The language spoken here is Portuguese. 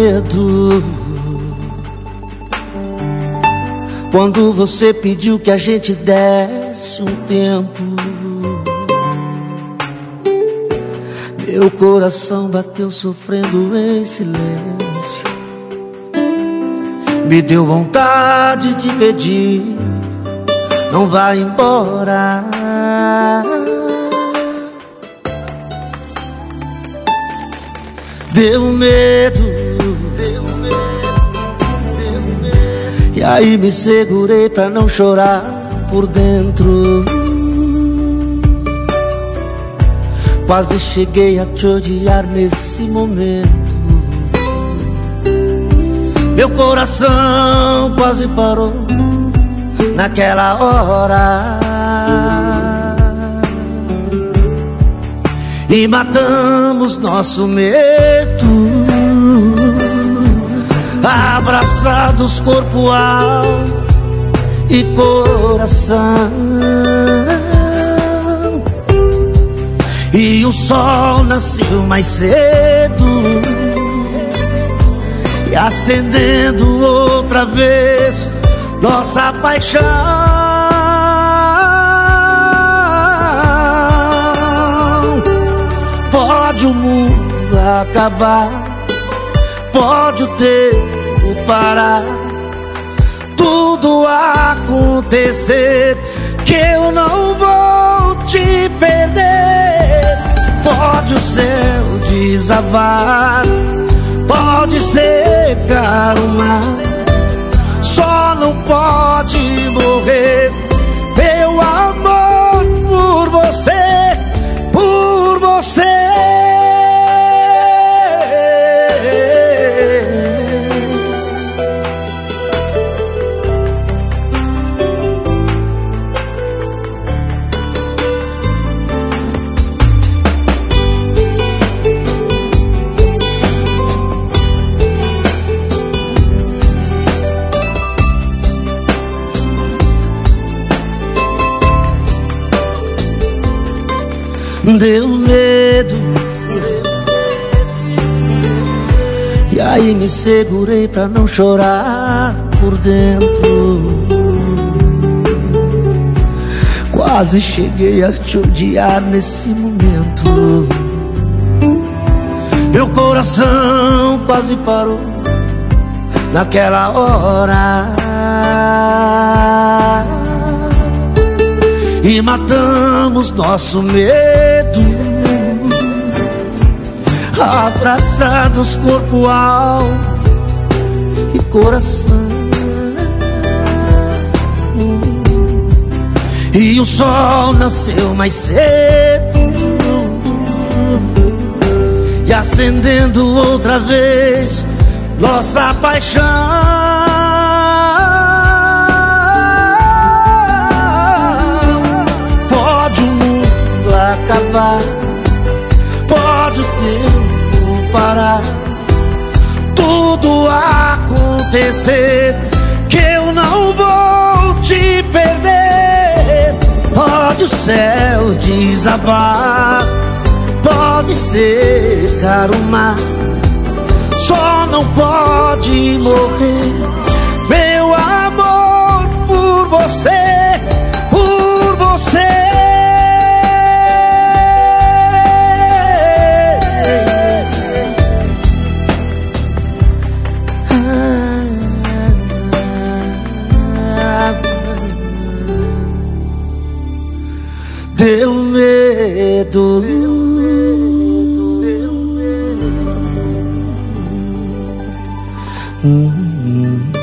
medo quando você pediu que a gente desse um tempo. Meu coração bateu sofrendo em silêncio. Me deu vontade de pedir, não vá embora. Deu medo, e aí me segurei pra não chorar por dentro. Quase cheguei a te odiar nesse momento. Meu coração quase parou naquela hora. E matamos nosso medo, abraçados corpo, alma e coração. E o sol nasceu mais cedo, e acendendo outra vez nossa paixão. Pode o mundo acabar, pode o tempo parar, tudo acontecer, que eu não vou te perder. Pode o céu desabar, pode secar o mar, só não pode morrer meu amor por você, por você. Deu medo, e aí me segurei pra não chorar por dentro. Quase cheguei a te odiar nesse momento. Meu coração quase parou naquela hora. E matamos nosso medo, abraçados corpo, alma e coração. E o sol nasceu mais cedo, e acendendo outra vez nossa paixão. Acabar, pode o tempo parar, tudo acontecer, que eu não vou te perder. Pode o céu desabar, pode secar o mar, só não pode morrer meu amor por você, por você. Deu medo, deu medo.